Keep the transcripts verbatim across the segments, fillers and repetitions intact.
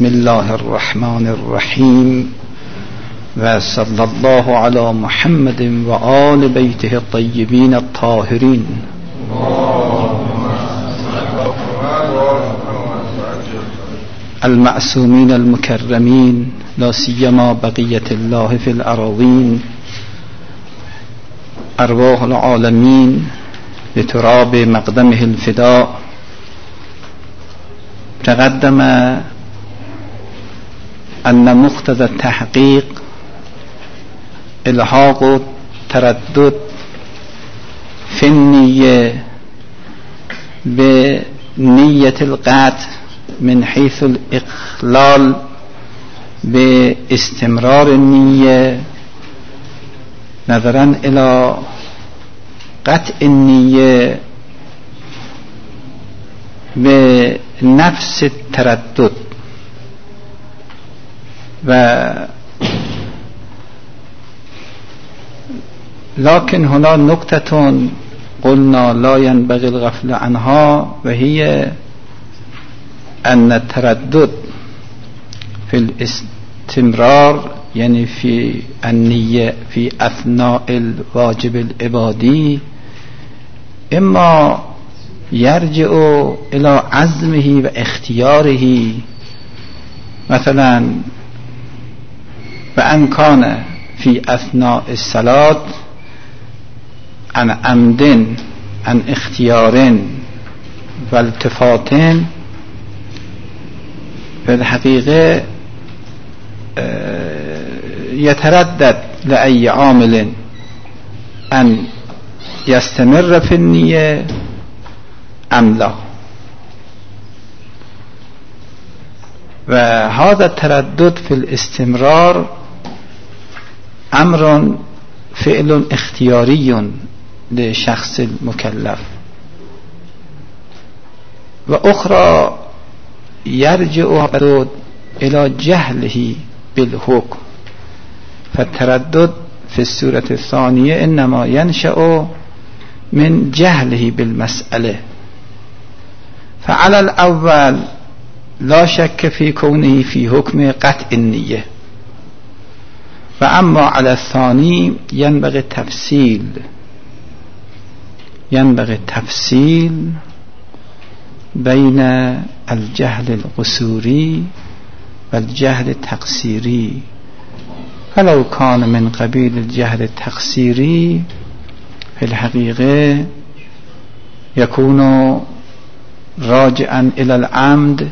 بسم الله الرحمن الرحیم و صلی الله علی محمد و آل بیته الطیبین الطاهرین المعصومین المکرمین لا سیما بقیة الله فی الاراضین ارواح العالمین بتراب مقدمه الفداء. تقدم أن مقتضى التحقيق الحاق تردد في النية بنية القطع من حيث الإخلال باستمرار النية نظرا إلى قطع النية بنفس التردد. و لكن هنا نقطة قلنا لا ينبغي الغفل عنها، وهي أن التردد في الاستمرار يعني في النية في أثناء الواجب العبادي إما يرجع إلى عزمه واختياره، مثلا بأن كان في أثناء الصلاة عن عمد عن اختيار والتفات، في الحقيقة يتردد لأي عامل أن يستمر في النية أم لا. وهذا التردد في الاستمرار أمر فعل اختياري لشخص المكلف، وأخرى يرجع إلى جهله بالحكم. فالتردد في السورة الثانية إنما ينشأ من جهله بالمسألة. فعلى الأول لا شك في كونه في حكم قطع النية، وأما على الثاني ينبغي التفصيل ينبغي التفصيل بين الجهل القصوري والجهل التقصيري. فلو كان من قبيل الجهل التقصيري في الحقيقة يكون راجعا إلى العمد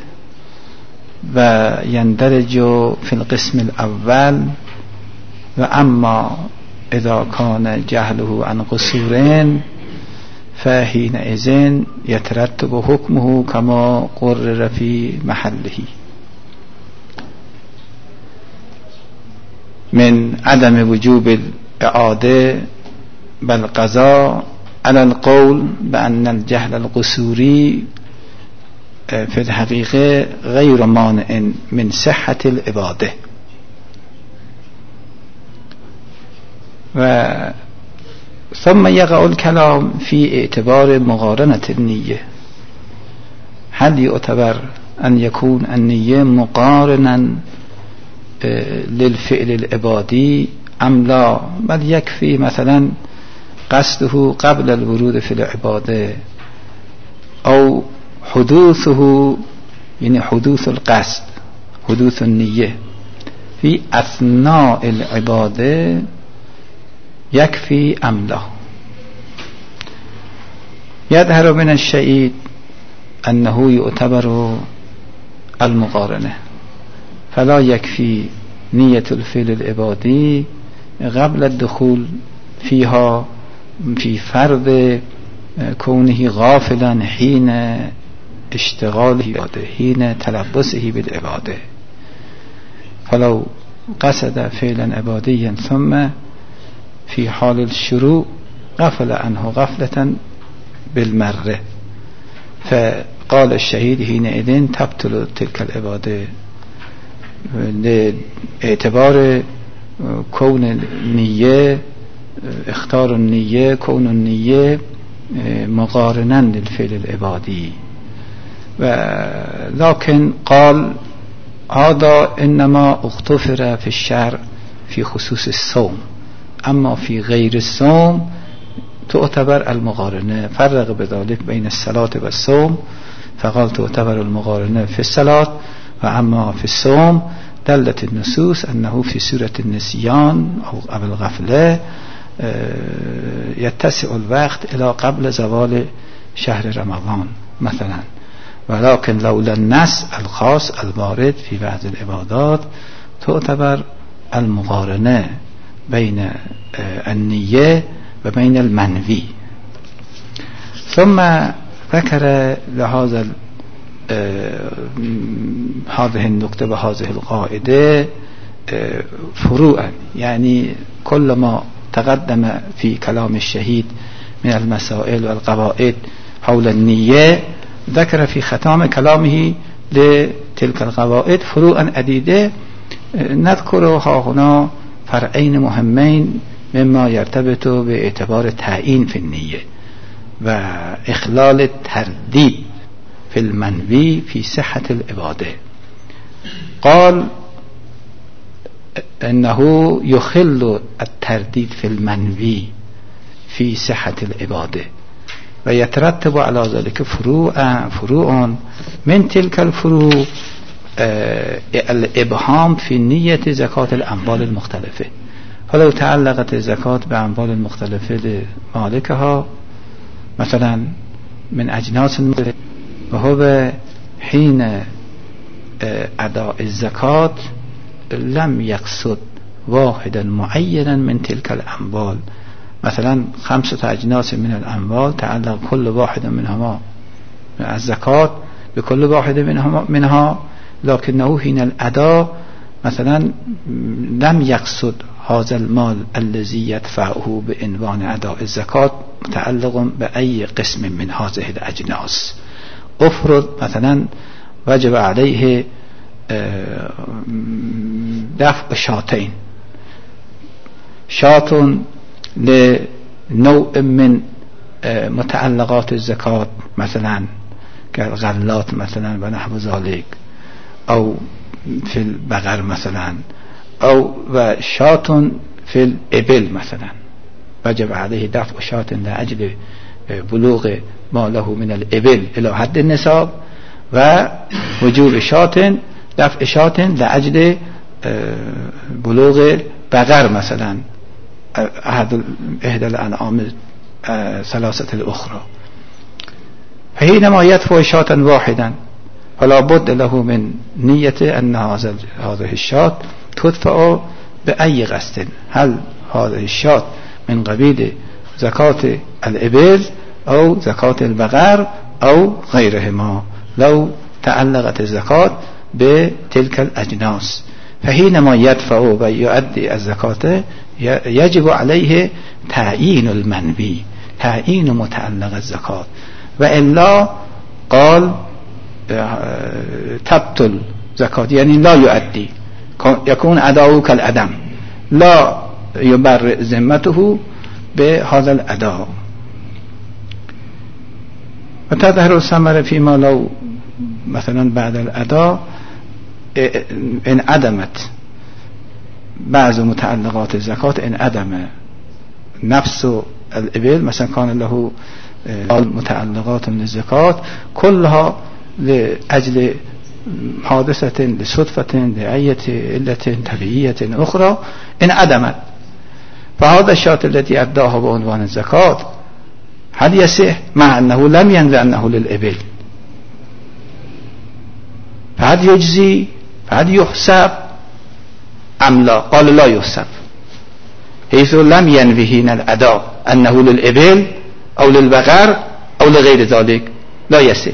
ويندرج في القسم الأول. وأما إذا كان جهله عن قصورين فحينئذ يترتب حكمه كما قرر في محله من عدم وجوب الإعادة بالقضاء على القول بأن الجهل القصوري في الحقيقة غير مانع من صحة العبادة. و ثم يقع الكلام في اعتبار مقارنة النية. هل يعتبر أن يكون النية مقارنا للفعل العبادي أم لا؟ بل يكفي مثلا قصده قبل الورود في العبادة أو حدوثه، يعني حدوث القصد حدوث النية في أثناء العبادة يكفي أم لا. يظهر من الشيء أنه يعتبر المقارنة، فلا يكفي نية الفعل العبادي قبل الدخول فيها في فرض كونه غافلا حين اشتغاله بعبادة، حين تلبسه بالعبادة. فلو قصد فعلا عباديا ثم في حال الشروع غفل عنه غفلة بالمرة، فقال الشهيد حينئذ تبطل تلك العبادة لاعتبار كون النية اختار النية كون النية مقارنا للفعل العبادي. لكن قال هذا انما اغتفر في الشرع في خصوص الصوم، اما في غیر الصوم تعتبر المقارنه. فرق بذلك بين الصلاة والصوم فقال تعتبر المقارنه في الصلاة، و اما في الصوم دلت النصوص انه في سورة النسيان او قبل الغفله يتسع الوقت الى قبل زوال شهر رمضان مثلا. ولكن لولا النص الخاص الوارد في بعض العبادات تعتبر المقارنه بين النية و بين المنوي. ثم ذكر لهذا هذه النقطة و هذه القاعدة فروعا، يعني كل ما تقدم في كلام الشهيد من المسائل والقواعد حول النية ذكر في ختام كلامه لتلك القواعد فروعا عديدة. نذكرها هنا فرعين مهمين مما يرتبط باعتبار التعيين في النية وإخلال الترديد في المنوي في صحة العبادة. قال إنه يخل الترديد في المنوي في صحة العبادة، ويترتب على ذلك فروع فروع من تلك الفروع الإبهام في نية زكاة الأموال المختلفة. فلو تعلقت الزكاة بأموال المختلفة لمالكها مثلا من أجناس المختلفة، وهو حين أداء الزكاة لم يقصد واحدا معينا من تلك الأموال، مثلا خمسة أجناس من الأموال تعلق كل واحد منهما الزكاة بكل واحد منها, منها لكنه حين الأداء مثلا لم يقصد هذا المال الذي يدفعه بعنوان أداء الزكاة متعلق بأي قسم من هذه الأجناس. افرض مثلا وجب عليه دفع شاتين، شات لنوع من متعلقات الزكاة مثلا كالغلات مثلا و نحو ذلك، أو في البقر مثلا، أو و شات في الإبل مثلا وجب عليه دفع شات لأجل بلوغ ما له من الإبل إلى حد النصاب، ووجوب شات دفع شات لأجل بلوغ بقر مثلا أحد إحدى الأنعام ثلاثة الأخرى. فحينما يدفع شاة واحدا فلا بد له من نية أن هذه الشاة تدفع بأي قصد، هل هذه الشاة من قبيل زكاة الإبل أو زكاة البقر أو غيرهما لو تعلقت الزكاة بتلك الأجناس. فحينما يدفع ويؤدي الزكاة يجب عليه تعيين المنوي، تعيين متعلق الزكاة، وإلا قال تبطل زكاة، يعني لا يؤدي، يكون أداؤه كالعدم، لا يبرئ ذمته بهذا الأداء. وتظهر الثمرة فيما لو مثلا بعد الأداء انعدمت بعض متعلقات الزكاة، انعدم نفس الإبل مثلا كان له متعلقات من الزكاة كلها لأجل حادثة لصدفة لأية علة طبيعية أخرى انعدمت، فهذا الشاة التي أداها بعنوان الزكاة هل يصح مع أنه لم ينوي أنه للإبل؟ فهل يجزي؟ فهل يحسب أم لا؟ قال لا يحسب، حيث لم ينوي حين الأداء أنه للإبل أو للبقر أو لغير ذلك، لا يصح.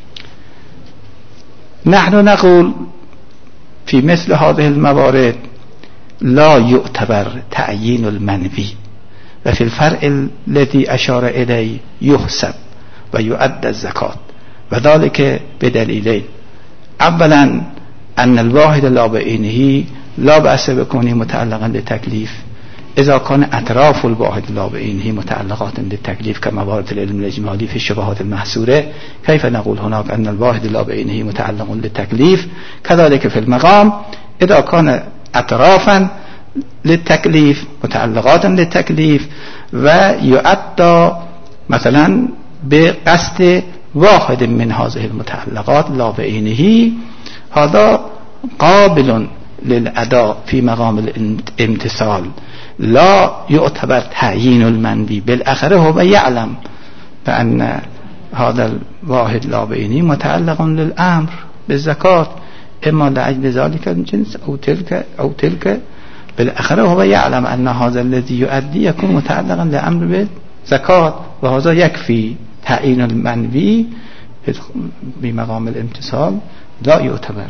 نحن نقول في مثل هذه الموارد لا يعتبر تعيين المنوي، وفي الفرع الذي أشار إليه يحسب ويؤدى الزكاة، وذلك بدليلين: أولا أن الواحد لا بعينه لا بأس بكونه متعلقا لتكليف، اذا كان اطراف الواحد لا بعینه متعلقات بالتکلیف كموارد العلم الاجمالی في الشبهات المحصوره كيف نقول هناك ان الواحد لا بعینه متعلق بالتکلیف كذلك في المقام اذا كان اطرافا للتکلیف متعلقات للتکلیف و يؤدى مثلا بقصد واحد من هذه المتعلقات لا بعینه هذا قابل للأداء في مقام الامتثال لا يعتبر تعيين المنوي بالآخر هو يعلم بأن هذا الواحد لا بعینه متعلق للأمر بالزكاة إما لأجل ذلك الجنس أو تلك أو تلك بالآخر هو يعلم أن هذا الذي يؤدي يكون متعلقا لأمر بالزكاة وهذا يكفي تعيين المنوي بمقام الامتثال لا يعتبر.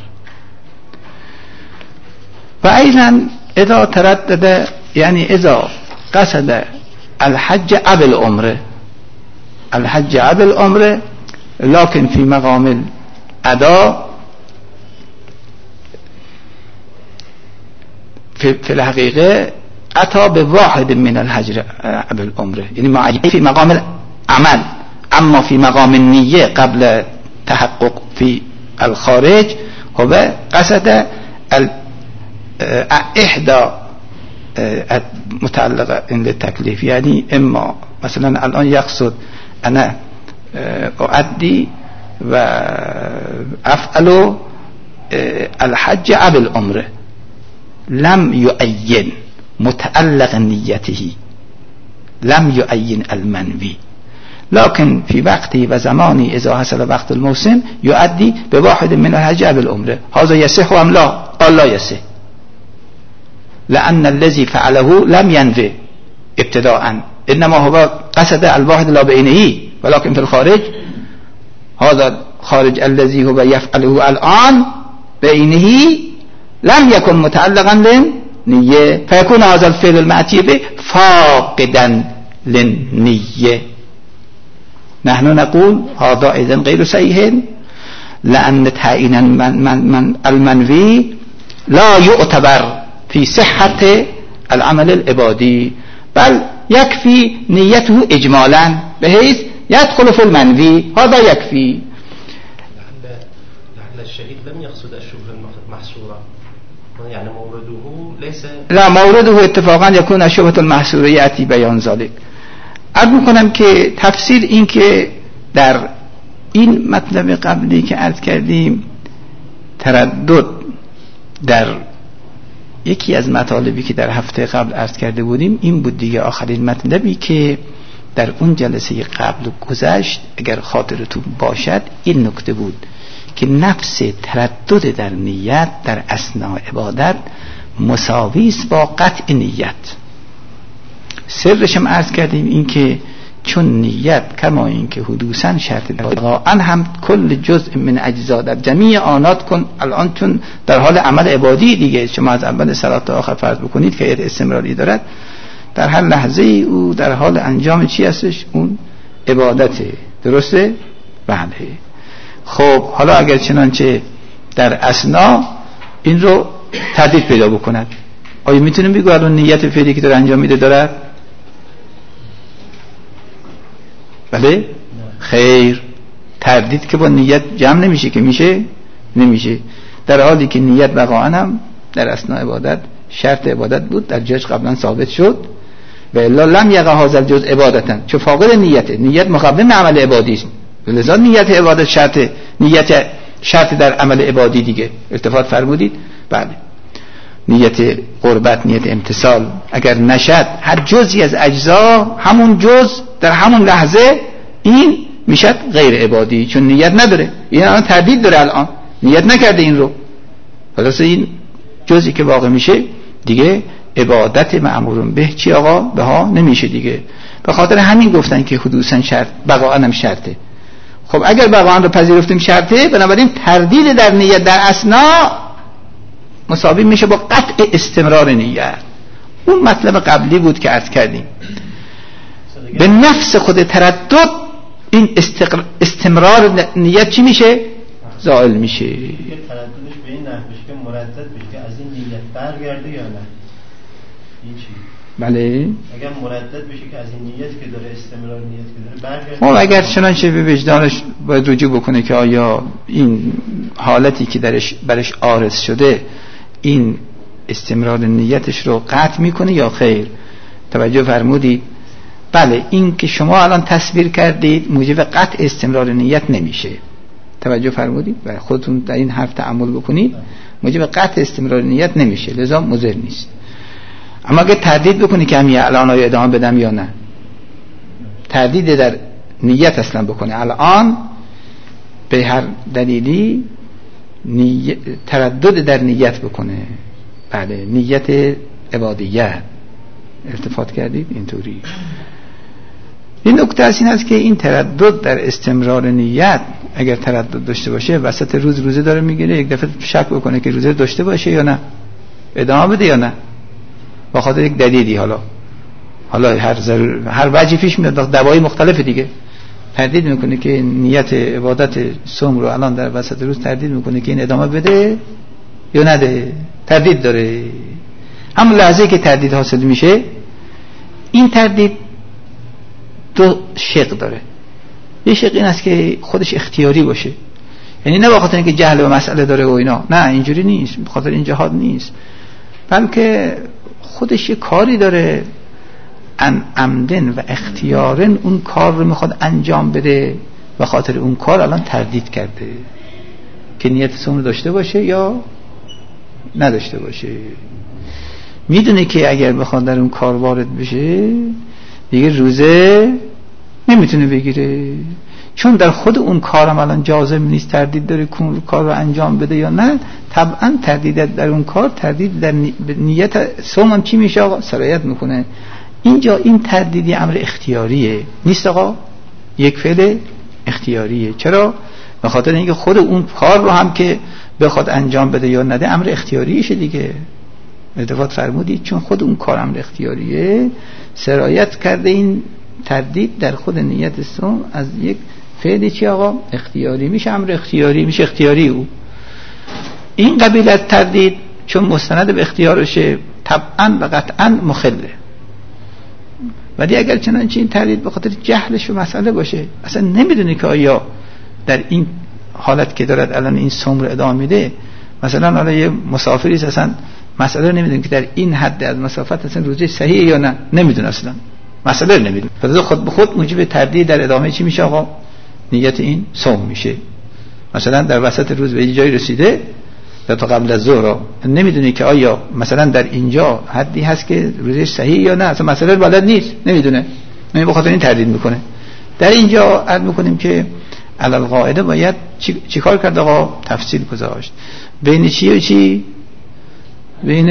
وأيضا إذا تردد يعني إذا قصد الحج قبل العمره الحج قبل العمره لكن في مقام الأداء في, في الحقيقة أتى بواحد من الحج قبل العمره يعني معين في مقام العمل أما في مقام النية قبل تحقق في الخارج هو قصد إحدى متعلقة للتكليف يعني إما مثلا الآن يقصد أنا أؤدي وأفعل الحج قبل العمره لم يعين متعلق نيته لم يعين المنوي لكن في وقتي و زماني إذا حصل وقت الموسم يؤدي بواحد من الحج قبل العمره هذا يصح أم لا؟ قال لا يصح لأن الذي فعله لم ينوي ابتداء إنما هو قصد الواحد لا بعینه ولكن في الخارج هذا الخارج الذي هو يفعله الآن بعینه لم يكن متعلقا للنية فيكون هذا الفعل المأتي به فاقدا للنية. نحن نقول هذا إذن غير صحيح لأن تعيين المنوي لا يعتبر في صحة العمل العبادي بل يكفي نيته إجمالا بحيث يدخل في المنوي هذا يكفي. لعل الشهيد لم يقصد الشبهة المحصورة يعني مورده ليس لا مورده اتفاقا يكون الشبهة المحصورة يأتي بيان ذلك. عرض میکنم که تفسیر این که در این مطلب قبلی که عرض کردیم تردد در یکی از مطالبی که در هفته قبل عرض کرده بودیم این بود دیگه آخرین مطلبی که در اون جلسه قبل گذشت اگر خاطرتون باشد این نکته بود که نفس تردد در نیت در اثناء عبادت مساوی است با قطع نیت. سرش هم عرض کردیم این که چون نیت کما این که حدوثاً شرط واقعاً هم کل جزء من اجزا در جمیع آنات کن الان چون در حال عمل عبادی دیگه شما از اول صلات تا آخر فرض بکنید که استمراری دارد در هر لحظه او در حال انجام چی هستش اون عبادته درسته؟ بله. خب حالا اگر چنانچه در اثنا این رو تردید پیدا بکند آیا میتونیم بگو الان نیت فعلی که داره انجام میده دارد؟ بله؟ خیر تردید که با نیت جمع نمیشه که میشه؟ نمیشه در حالی که نیت واقعا هم در اثناء عبادت شرط عبادت بود در جاش قبلا ثابت شد و الا لم یقع هذا الجزء عبادتا چون فاقد نیته نیت مقدم عمل عبادی است لذا نیت عبادت شرط نیت شرط در عمل عبادی دیگه التفات فرمودید. بله نیت قربت نیت امتثال اگر نشد هر جزئی از اجزا همون جز در همون لحظه این میشد غیر عبادی چون نیت نداره این الان تردید داره الان نیت نکرده این رو خلاص این جزئی که واقع میشه دیگه عبادت مأمورون به چی آقا به ها نمیشه دیگه. به خاطر همین گفتن که حدوثاً شرط بقاء هم شرطه. خب اگر بقاء رو پذیرفتیم شرطه بنابراین تردید در نیت در اثنا مساوی میشه با قطع استمرار نیت. اون مطلب قبلی بود که عرض کردیم به نفس خود تردد این استقر... استمرار نیت چی میشه؟ زائل میشه. ترددش به این نحو بشه که مردد بشه که از این نیت برگرده یا نه این چی؟ بله اگر مردد بشه که از این نیت که داره استمرار نیت که داره برگرده، خب اگر چنانچه به وجدانش باید رجوع بکنه که آیا این حالتی که درش برش عارض شده این استمرار نیتش رو قطع میکنه یا خیر. توجه فرمودید؟ بله این که شما الان تصویر کردید موجب قطع استمرار نیت نمیشه. توجه فرمودید؟ و خودتون در این حرف تأمل بکنید، موجب قطع استمرار نیت نمیشه، لذا مضر نیست. اما اگه تردید بکنی که همین الان آیا ادامه بدم یا نه، تردید در نیت اصلا بکنه الان به هر دلیلی نیت، تردد در نیت بکنه، بله نیت عبادیت، التفات کردید اینطوری. این نکته از این است که این تردد در استمرار نیت اگر تردد داشته باشه وسط روز روزه داره میگیره، یک دفعه شک بکنه که روزه داشته باشه یا نه، ادامه بده یا نه، با خاطر یک دلیلی، حالا حالا هر ضرور هر وجهی پیش میاد، دوای مختلف دیگه تردید میکنه که نیت عبادت صوم رو الان در وسط روز تردید میکنه که این ادامه بده یا نده، تردید داره. همون لحظه که تردید حاصل میشه، این تردید دو شق داره. یه شق این است که خودش اختیاری باشه، یعنی نه بخاطر اینکه جهل و مسئله داره و اینا، نه اینجوری نیست، بخاطر این جهاد نیست، بلکه خودش یه کاری داره ان عمدن و اختیارن اون کار رو میخواد انجام بده و خاطر اون کار الان تردید کرده که نیت صوم رو داشته باشه یا نداشته باشه. میدونه که اگر بخواد در اون کار وارد بشه دیگه روزه نمیتونه بگیره، چون در خود اون کارم الان جازم نیست، تردید داره که اون کار رو انجام بده یا نه. طبعا تردید در اون کار، تردید در نیت صوم هم چی میشه آقا؟ سرایت میکنه. اینجا این تردیدی امر اختیاریه نیست آقا، یک فعل اختیاریه. چرا؟ به خاطر اینکه خود اون کار رو هم که بخواد انجام بده یا نده امر اختیاریشه دیگه. التفات فرمودید؟ چون خود اون کار امر اختیاریه، سرایت کرده این تردید در خود نیت صوم از یک فعلی چی آقا؟ اختیاری میشه، امر اختیاری میشه، اختیاری او. این قبیل تردید چون مستند به اختیارشه طبعا و قطعا مخله. ولی اگر چنانچه این تردید به خاطر جهلش و مسئله باشه، اصلا نمیدونه که آیا در این حالت که دارد الان این صوم رو ادامه میده، مثلا حالا یه مسافری است اصلا مسئله رو نمیدونه که در این حد از مسافت اصلا روزه صحیح یا نه، نمیدونه اصلا مسئله رو نمیدونه، فلذا خود به خود موجب تردید در ادامه چی میشه آقا؟ نیت این صوم میشه. مثلا در وسط روز به جایی رسیده یا تا قبل از ظهر نمیدونه که آیا مثلا در اینجا حدی هست که روزش صحیح یا نه، اصلا مسئله بلد نیست، نمیدونه، نمی بخاطر این تردید میکنه. در اینجا عرض میکنیم که علل قاعده باید چی, چی کار کرد آقا؟ تفصیل گذاشت بین چی و چی؟ بین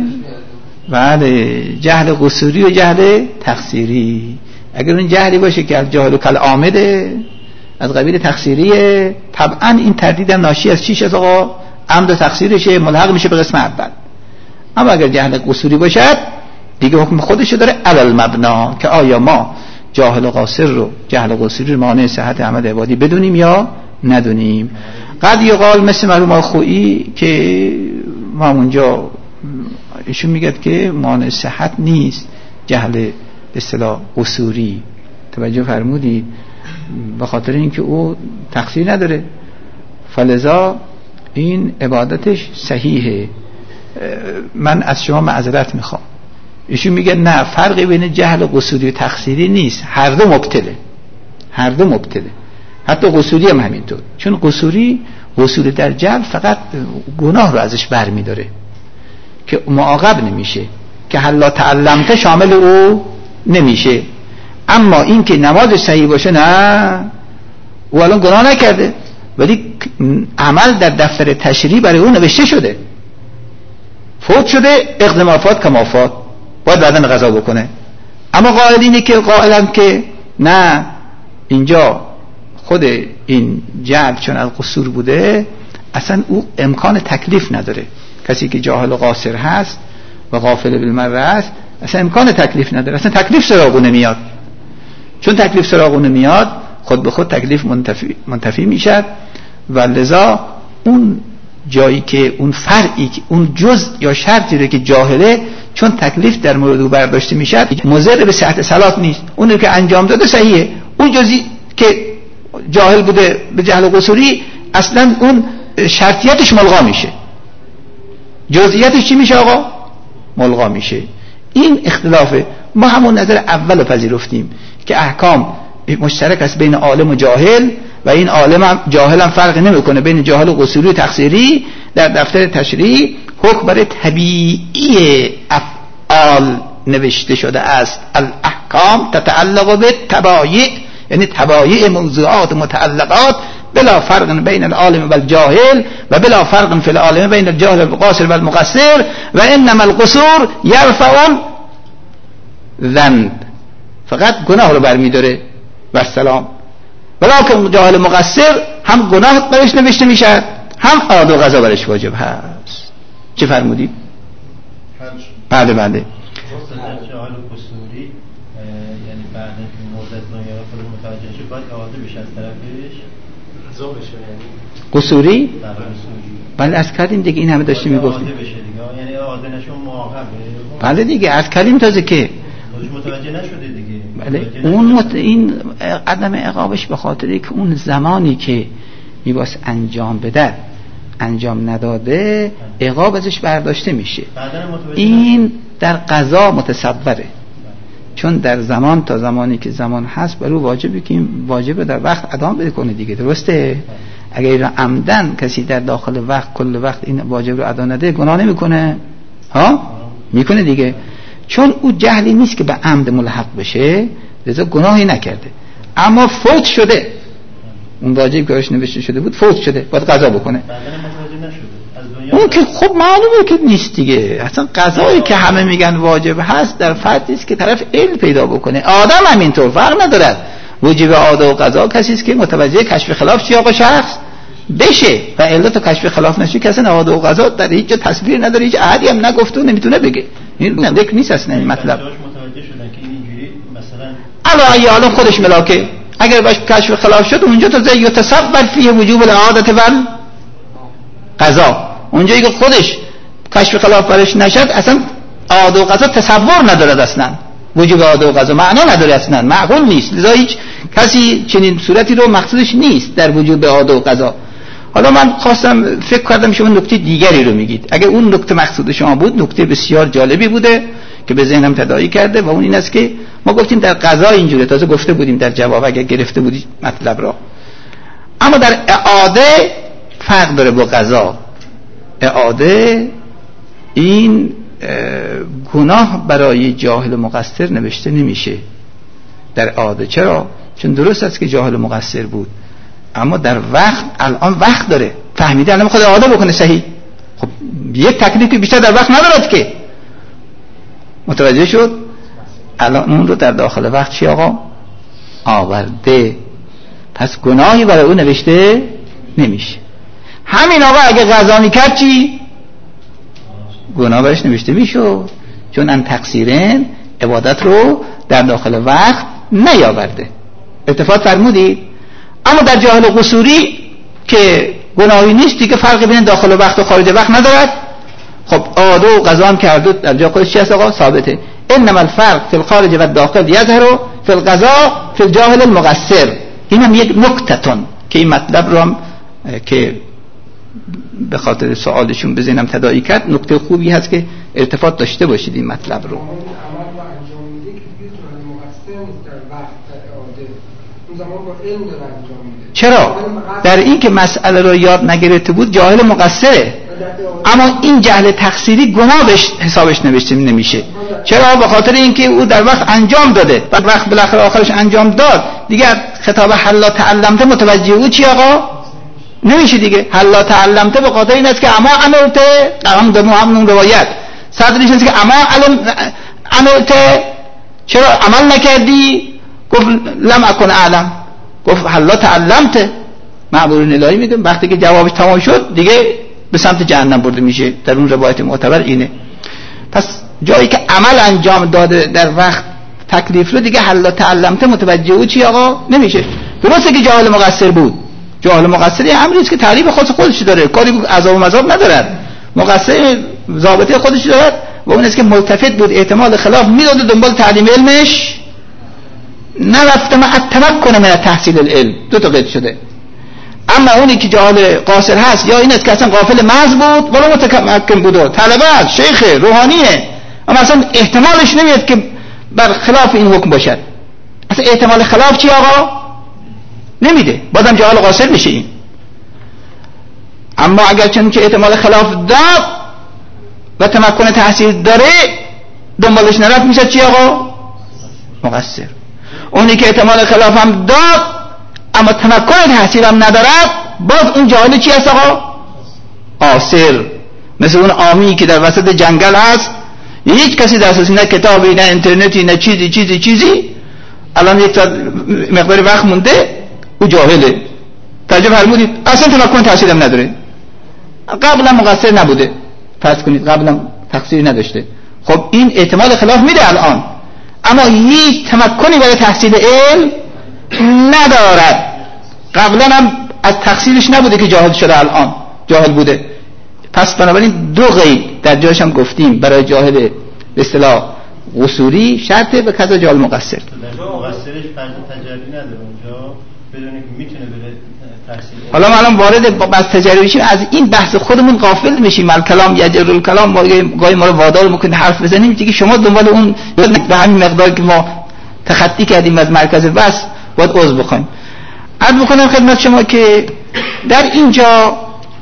بعد جهل قصوری و جهل تقصیری. اگر اون جهلی باشه که از جهل و کل آمده از قبیل تقصیریه، طبعا این تردید هم ناشی از چیش از آقا؟ عمد و تقصیرشه، ملحق میشه به قسم اول. اما اگر جهل قصوری باشد دیگه حکم خودشو داره علل مبنا، که آیا ما جاهل و قاصر رو، جهل و قصوری رو مانع صحت عمل عبادی بدونیم یا ندونیم. قد یقال مثل مرحوم خویی که ما اونجا ایشون میگه که مانع صحت نیست جهل به اصطلاح قصوری. توجه فرمودید؟ به خاطر اینکه او تقصیر نداره، فلذا این عبادتش صحیحه. من از شما معذرت میخوام. ایشون میگه نه، فرقی بین جهل قصوری و تقصیری نیست، هر دو مبتله، هر دو مبتله، حتی قصوری هم همینطور. چون قصوری قصور در جهل فقط گناه رو ازش برمی داره که معاقب نمیشه، که حالا تعلمت شامل او نمیشه. اما این که نماز صحیح باشه نه، او الان گناه نکرده ولی عمل در دفتر تشریع برای او نوشته شده، فوت شده، اقدمافات کمافات، باید بعدن قضا بکنه. اما قائل اینه که قائلن که نه، اینجا خود این جهل چون از قصور بوده اصلا او امکان تکلیف نداره. کسی که جاهل و قاصر هست و غافل بالمره است اصلا امکان تکلیف نداره، اصلا تکلیف سراغ نمیاد. چون تکلیف سراغ نمیاد خود به خود تکلیف منتفی, منتفی میشد و لذا اون جایی که اون فرعی، اون جزء یا شرطی رو که جاهله چون تکلیف در مورد او برداشته میشد مضر به صحت صلات نیست. اونی که انجام داده صحیحه، اون جزئی که جاهل بوده به جهل و قصوری اصلا اون شرطیتش ملغا میشه، جزئیاتش چی میشه آقا؟ ملغا میشه. این اختلافه. ما همون نظر اول رو پذیرفتیم که احکام مشترک است بین عالم و جاهل و این عالم هم جاهل هم فرق نمیکنه بین جاهل و قصوری و تقصیری. در دفتر تشریع حکم برای طبیعی افعال نوشته شده است. الاحکام تتعلق به تبایع، یعنی تبایع موضوعات متعلقات بلا فرق بین العالم و الجاهل و بلا فرق فی العالم بین الجاهل و القاصر و المقصر و انما القصور یرفع ذنب، فقط گناه رو برمی‌داره و سلام. ولکن جاهل مقصر هم گناه برش نوشته میشه هم عاد و قضا برش واجب هست. چه فرمودی؟ بله بله. جاهل قصوری یعنی بعد این مدت ناگهان خود متوجه شد باید اعاده بشه از طرفش قضا بشه، یعنی قصوری؟ بله از کردیم دیگه، این همه داشتیم میگفتیم. یعنی اعاده نشون معاقبه. بله دیگه از کردیم تازه که متوجه نشده دیگه. بله اون مت... این عدم عقابش به خاطری که اون زمانی که میباس انجام بده انجام نداده عقاب ازش برداشته میشه. این در قضا متصوره، چون در زمان تا زمانی که زمان هست برای واجبی که این واجب در وقت ادا بکنه دیگه، درسته؟ اگر عمدن کسی در داخل وقت کل وقت این واجب رو ادا نده گناه نمیکنه؟ ها؟ میکنه دیگه، چون او جهلی نیست که به عمد ملحق بشه لذا گناهی نکرده، اما فوت شده، اون واجبی که براش نوشته شده بود فوت شده، باید قضا بکنه. اون که خب معلومه که نیست دیگه، اصلا قضایی که همه میگن واجب هست در فردی است که طرف علم پیدا بکنه. آدم همینطور فرق ندارد، واجب عاده و قضا کسی است که متوجه کشف خلاف سیاق شخص بشه و علت کشف خلاف نشه که اصلا عاده و قضا در هیچ جا تصویر نداره، هیچ احدی هم نگفته و نمیتونه بگه. این ذکر نیست اصلا این مطلب. متوجه شدن که اینجوری مثلا علا ای حال خودش ملاکه، اگر باش کشف خلاف شد اونجا تو زی یتصور فیه وجوب العادت و قضا، اونجایی که خودش کشف خلاف برش نشد اصلا عاده و قضا تصور ندارد، اصلا وجوب عاده و قضا معنا نداره، اصلا معقول نیست. لذا هیچ کسی چنین صورتی رو مقصودش نیست در وجوب عاده و قضا. حالا من خواستم فکر کردم شما نکته دیگری رو میگید، اگر اون نکته مقصود شما بود نکته بسیار جالبی بوده که به ذهنم تداعی کرده و اون این است که ما گفتیم در قضا اینجوره، تازه گفته بودیم در جواب اگر گرفته بودید مطلب را، اما در اعاده فرق داره با قضا. اعاده این گناه برای جاهل مقصر نوشته نمیشه در اعاده. چرا؟ چون درست است که جاهل مقصر بود اما در وقت الان وقت داره، فهمیده الان خود اعاده بکنه صحیح، خب یک تکلیفی بیشتر در وقت ندارد که، متوجه شد؟ الان اون رو در داخل وقت چی آقا؟ آورده، پس گناهی برای اون نوشته نمیشه. همین آقا اگه قضا میکرد چی؟ گناه برش نوشته میشه، چون ان تقصیرن عبادت رو در داخل وقت نیاورده. اتفاق فرمودید؟ اما در جاهل و قصوری که گناهی نیست دیگه، فرقی بین داخل وقت و خارج وقت ندارد. خب عاده و قضا هم کرده در جا خودش چی هست آقا؟ ثابته. انما الفرق فی الخارج و الداخل یظهر فی القضا فی الجاهل المقصر. این هم یک نکته‌تون که این مطلب رو هم که به خاطر سوالشون به ذهنم تداعی کرد نکته خوبی هست که ارتباط داشته باشید این مطلب رو. چرا؟ در این که مسئله رو یاد نگرفته بود جاهل مقصره، اما این جهل تقصیری گناه بهش حسابش نوشته نمیشه. چرا؟ به خاطر اینکه او در وقت انجام داده، بعد وقت بالاخره آخرش انجام داد دیگه، خطاب حلا تعلمته متوجه او چی آقا؟ نمیشه دیگه. حلا تعلمته به خاطر این است که اما عملته قام دمو همون روایت صدرش است که اما علم عملته، چرا عمل نکردی؟ گفت لم اکن اعلم، گفت حلا تعلمته. معبورین الهی میگه وقتی که جوابش تمام شد دیگه به سمت جهنم برده میشه، در اون روایت معتبر اینه. پس جایی که عمل انجام داده در وقت تکلیف رو دیگه حلا تعلمته متوجه او چی آقا؟ نمیشه. درسته که جاهل مقصر بود، جاهل مقصر یه امری است که تعریف خاص خودش داره، کاری عذاب و مذاب ندارد، مقصر ضابطه خودش دارد و اون است که ملتفت بود احتمال خلاف میداد دنبال تعلیم علمش نرفته ما التمکن من تحصیل العلم. دو تا قید شده. اما اونی که جاهل قاصر هست یا این است که اصلا غافل محض بود ولی متمکن بود، طلبه است، شیخ روحانیه، اما اصلا احتمالش نمیاد که بر خلاف این حکم باشد. اصلا احتمال خلاف چی آقا؟ نمیده، بازم جاهل قاصر میشه این. اما اگر چون که احتمال خلاف داد و تمکن تحصیل داره دنبالش نرفت میشه چی آقا؟ مقصر. اونی که احتمال خلاف هم داد اما تمکن تحصیل هم ندارد باز اون جاهل چی هست آقا؟ قاصر. مثل اون عامی که در وسط جنگل هست، هیچ کسی دسترسی نه کتابی نه اینترنتی نه چیزی چیزی چیزی الان یک مقدار وقت مونده او جاهله. توجه فرمودید؟ اصلا تمکن تحصیل هم نداره. قبلا مقصر نبوده، فرض کنید قبلا تقصیری نداشته، خب این احتمال خلاف میده الان، اما هیچ تمکنی برای تحصیل علم ندارد. قبلا هم از تقصیرش نبوده که جاهل شده، الان جاهل بوده. پس بنابراین دو قید در جایش هم گفتیم برای جاهل به اصطلاح قصوری شرطه به کذا جاهل مقصر. مقصرش فرض تجربی نداره اونجا بدونه که میتونه بره تحصیل. حالا ما الان وارد بحث تجربی شیم، از این بحث خودمون غافل میشیم. الکلام یجر الکلام، ما گاهی ما رو وادار میکنه حرف بزنیم دیگه شما دنبال اون به همین مقدار که ما تخطی کردیم از مرکز بحث باید عذر بخوایم. عرض بکنم خدمت شما که در اینجا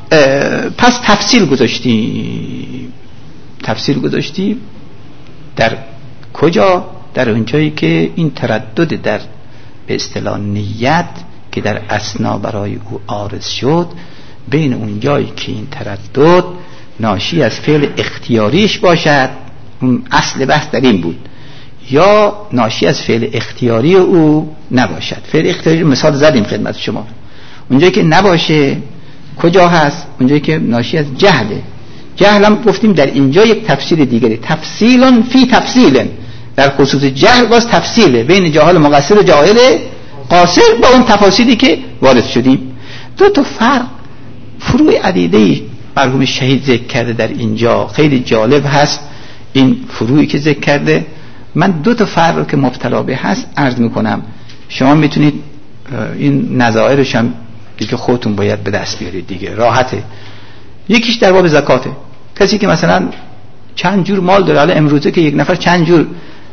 پس تفصیل گذاشتیم. تفصیل گذاشتیم در کجا؟ در اونجایی که این تردد در به اصطلاح نیت که در اثنا برای او عارض شد، بین اون جایی که این تردد ناشی از فعل اختیاریش باشد، اون اصل بحث در این بود، یا ناشی از فعل اختیاری او نباشد. فعل اختیاری مثال زدیم خدمت شما. اونجایی که نباشه کجا هست؟ اونجایی که ناشی از جهله. جهل هم گفتیم در اینجا یک تفصیل دیگری، تفصیل فی تفصیل، در خصوص جهل باز تفصیله بین جاهل مقصر و جاهل قاصر با اون تفاصیلی که وارد شدیم. دو تا فرق فروع عدیده مرحوم شهید ذکر کرده در اینجا، خیلی جالب هست این فروعی که ذکر کرده. من دو تا فرق رو که مبتلا به هست عرض میکنم، شما میتونید این نظائرش هم دیگه خودتون باید به دست بیارید دیگه، راحته. یکیش در باب زکاته. کسی که مثلا چند جور مال داره، الان امروزه که یک نفر چند جور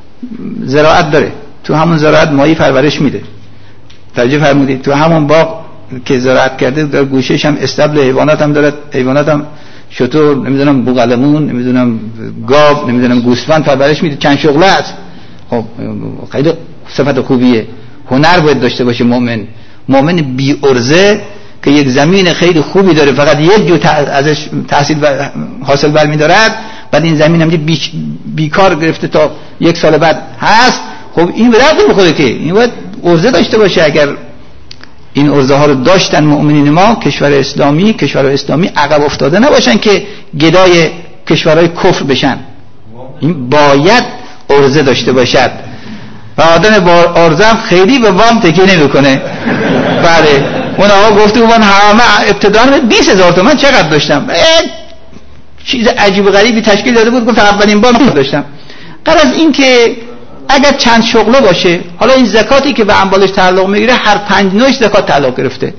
زراعت داره، تو همون زراعت ماهی پرورش میده، توجه فرمودید، تو همون باغ که زراعت کرده در گوشهش هم استبل حیوانات هم داره، حیوانات هم شتر، نمیدونم بوقلمون، نمیدونم گاو، نمیدونم گوسفند پرورش میده، چند شغله است. خب خیلی صفت خوبیه. هنر باید داشته باشه مؤمن. مؤمن بی ارزه که یک زمین خیلی خوبی داره فقط یک جو ازش تحصیل حاصل برمی‌دارد، بعد این زمین هم بی... بیکار گرفته تا یک سال بعد هست، خب این به درد نمیخوره که. این باید ارزه داشته باشه. اگر این ارزه ها رو داشتن مؤمنین ما، کشور اسلامی، کشورهای اسلامی عقب افتاده نباشن که گدای کشورهای کفر بشن. این باید ارزه داشته باشد و آدم با ارزه هم خیلی به وام تکیه نمیکنه. بله اون آقا گفته من همه ابتداً بیست هزار تومان چقدر داشتم، چیز عجیب و غریبی تشکیل داده بود، گفت اولین بار داشتم. غرض این که اگر چند شغله باشه، حالا این زکاتی که به اموالش تعلق میگیره هر پنج نوعش زکات تعلق گرفته،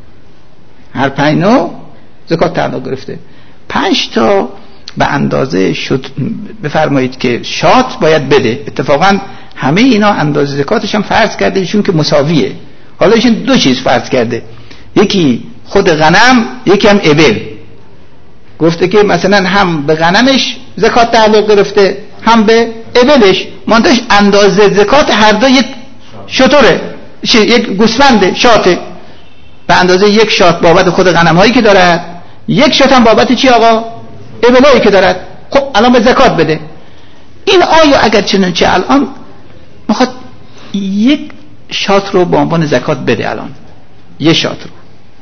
هر پنج نوع زکات تعلق گرفته. پنج تا به اندازه شد بفرمایید که شات باید بده. اتفاقا همه اینا اندازه زکاتش هم فرض کرده چون که مساویه. حالا ایشون دو چیز فرض کرده، یکی خود غنم، یکی هم ابل. گفته که مثلا هم به غنمش زکات تعلق گرفته هم به ابلش، منتهش اندازه زکات هر دو یک شتره، یک گوسفنده، شاته، به اندازه یک شات بابت خود غنم هایی که دارد، یک شات هم بابت چی آقا؟ ابلایی که دارد. خب الان به زکات بده. این آیا اگر چنانچه الان میخواد یک شات رو به عنوان زکات بده، الان یک شات رو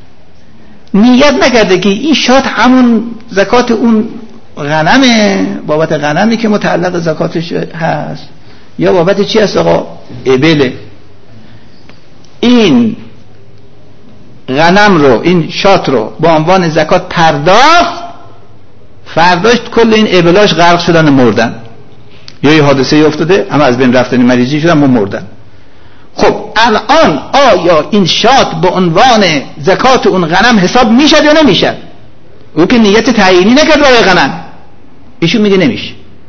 نیت نکرده که این شات همون زکات اون غنمه، بابت غنمی که متعلق زکاتش هست، یا بابت چی هست آقا؟ ابله. این غنم رو، این شات رو به عنوان زکات پرداخت، فرداش کل این ابلاش غرق شدن و مردن، یا یه حادثه افتاده اما از بین رفتن مریضی شدن و مردن. خب الان آیا این شات به عنوان زکات اون غنم حساب میشد یا نمیشد؟ او که نیت تعیینی نکرد برای غنم، ایشون میگه نمیشه.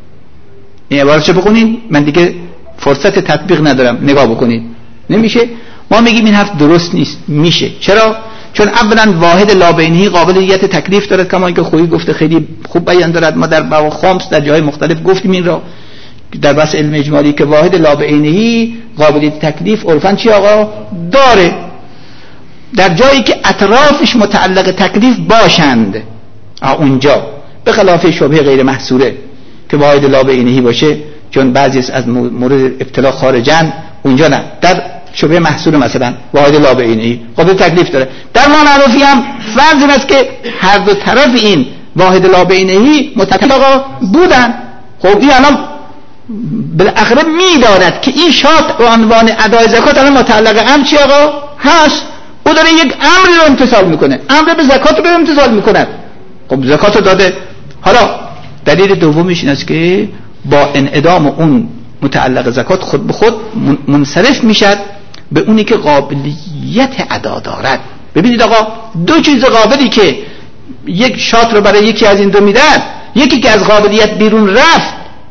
این عبارت چه بخونین؟ من دیگه فرصت تطبیق ندارم، نگاه بکنید. نمیشه. ما میگیم این حرف درست نیست. میشه. چرا؟ چون اولا واحد لابینی قابلیت تکلیف دارد، کما اینکه خویی گفته خیلی خوب بیان دارد. ما در باب خمس در جای مختلف گفتیم این را در بحث علم اجمالی که واحد لابینی قابلیت تکلیف عرفاً چی آقا داره، در جایی که اطرافش متعلق تکلیف باشند اونجا، به خلاف شبهه غیر محصوره که واحد لابینی باشه، چون بعضی از مورد ابتلا خارجن اونجا نه. در شبهه محصول مثلا واحد لابینی قابل تکلیف داره. در ما معروفی هم فرض این است که هر دو طرف این واحد لابینی متفق بودن. خب این الان بالاخره میداند که این شات به عنوان ادای زکات الان متعلق امر چی آقا هست، او داره یک امری رو امتثال میکنه، امر به زکات رو امتثال میکنه. خب زکات رو داده. حالا دلیل دومیش این است که با انعدام اون متعلق زکات خود به خود منصرف میشد به اونی که قابلیت ادا دارد. ببینید آقا دو چیز قابلی که یک شات رو برای یکی از این دو میدن، یکی که از قابلیت بیرون رفت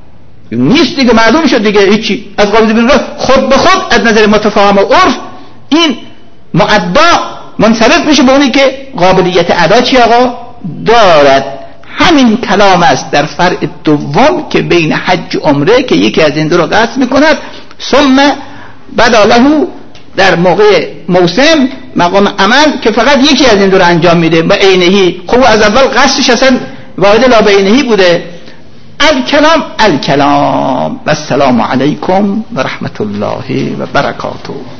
نیست دیگه، معلوم شد دیگه هیچی از قابلیت بیرون رفت، خود به خود از نظر متفاهم و عرف این معدا منصرف میشه به اونی که قابلیت ادا چی آقا دارد. همین کلام است در فرع دوم که بین حج و عمره که یکی از این دو رو قصد میکند، ثم بداله در موقع موسم مقام عمل که فقط یکی از این دو رو انجام میده و عینهی. خب از اول قصدش اصلا واحد لابینهی بوده. الکلام الکلام و السلام علیکم و رحمت الله و برکاته.